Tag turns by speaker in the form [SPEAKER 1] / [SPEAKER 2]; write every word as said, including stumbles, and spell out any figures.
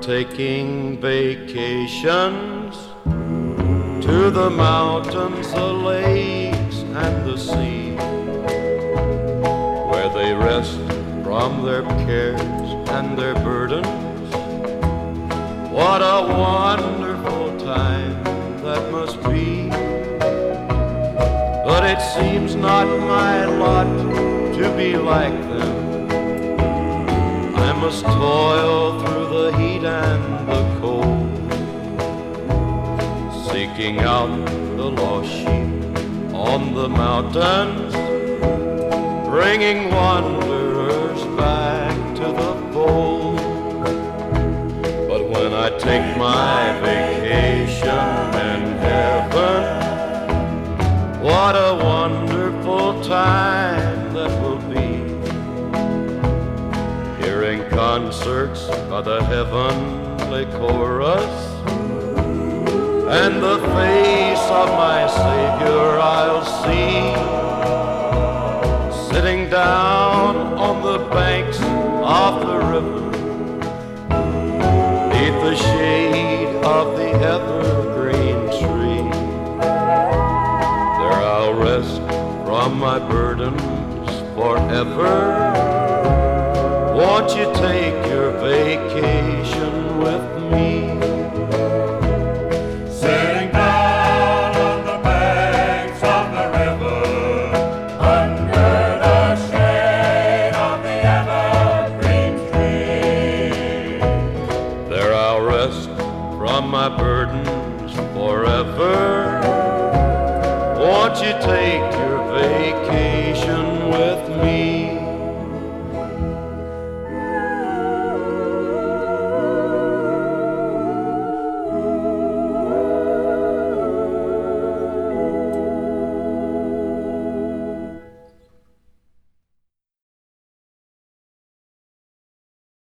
[SPEAKER 1] taking vacations to the mountains, the lakes, and the sea, where they rest from their cares and their burdens. What a wonderful time that must be. But it seems not my lot to be like them. I must toil through the heat and the cold, seeking out the lost sheep on the mountains, bringing wanderers back to the fold. But when I take my vacation in heaven, what a wonderful time that will be, hearing concerts by the heavenly chorus, and the face of my Savior I'll see, sitting down on the banks of the river, beneath the shade of the evergreen tree. There I'll rest from my burdens forever. Won't you take your vacation with me?
[SPEAKER 2] Sitting down on the banks of the river, under the shade of the evergreen tree.
[SPEAKER 1] There I'll rest from my burdens forever. Won't you take your